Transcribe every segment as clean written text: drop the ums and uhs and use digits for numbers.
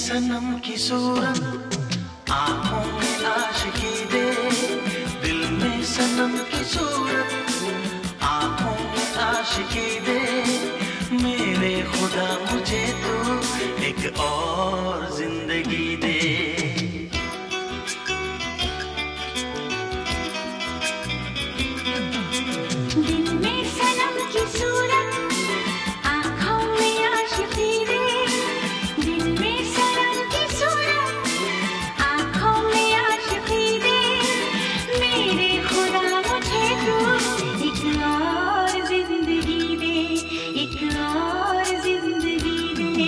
सनम की सूरत, आँखों में आशिकी दे। दिल में सनम की सूरत, आँखों में आशिकी दे। मेरे खुदा मुझे तू एक और जिंदगी दे। दिल में सनम की सूरत, आँखों में आशिकी दे। दिल में सनम की सूरत, आँखों में आशिकी दे। मेरे खुदा मुझे तू एक और जिंदगी दे, एक और जिंदगी दे।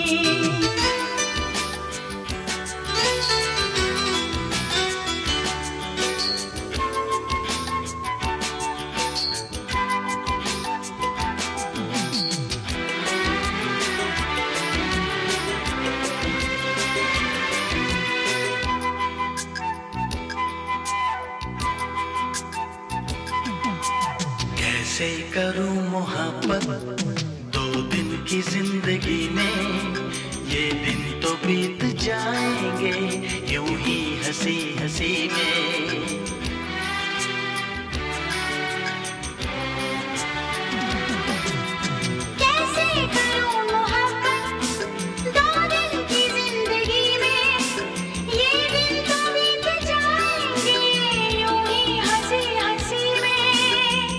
कैसे करूं मोहब्बत 2 दिन की जिंदगी में। ये दिन तो बीत जाएंगे यूं ही हंसी हंसी में। कैसे करूं मोहब्बत 2 दिन की जिंदगी में। ये दिन तो बीत जाएंगे यूं ही हंसी हंसी में।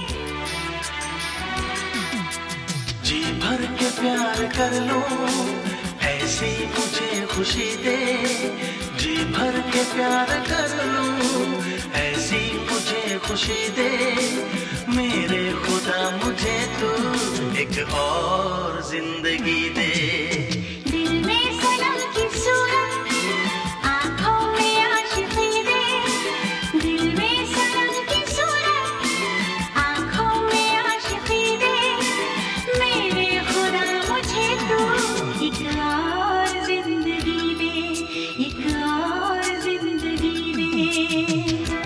जी भर के प्यार कर लूं, ऐसी मुझे खुशी दे। जी भर के प्यार कर लूं, ऐसी मुझे खुशी दे। मेरे खुदा मुझे तू एक और जिंदगी दे। दिल में सनम की सूरत, आँखों में आशिकी दे। दिल में सनम की सूरत, आँखों में आशिकी दे। मेरे खुदा मुझे तू एक और जिंदगी दे, एक और जिंदगी दे।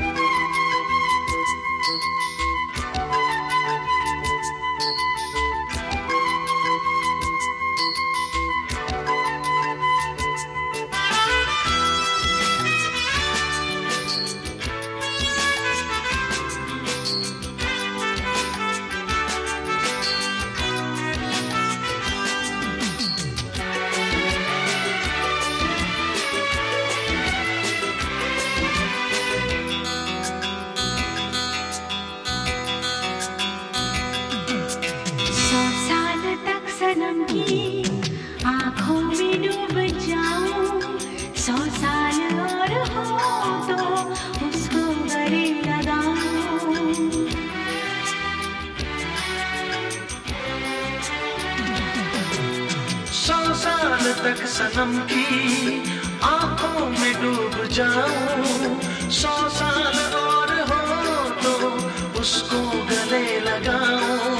सनम की आँखों में डूब जाऊं। 100 साल और हो तो उसको गले लगाऊं। 100 साल तक सनम की आंखों में डूब जाऊं। 100 साल और हो तो उसको गले लगाऊं।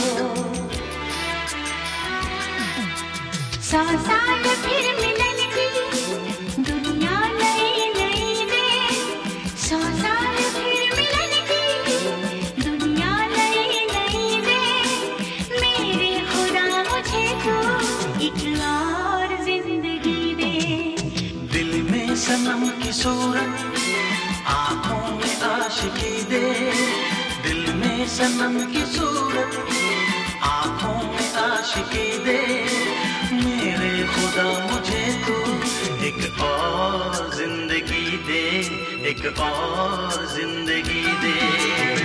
100 साल फिर मिलन की दुनिया नई नई दे। 100 साल फिर मिलन की दुनिया नई नई दे। मेरे खुदा मुझे तू एक और जिंदगी दे। दिल में सनम की सूरत, आंखों में आशिकी दे। दिल में सनम की सूरत, आंखों में आशिकी दे। मेरे खुदा मुझे तू एक और जिंदगी दे, एक और जिंदगी दे।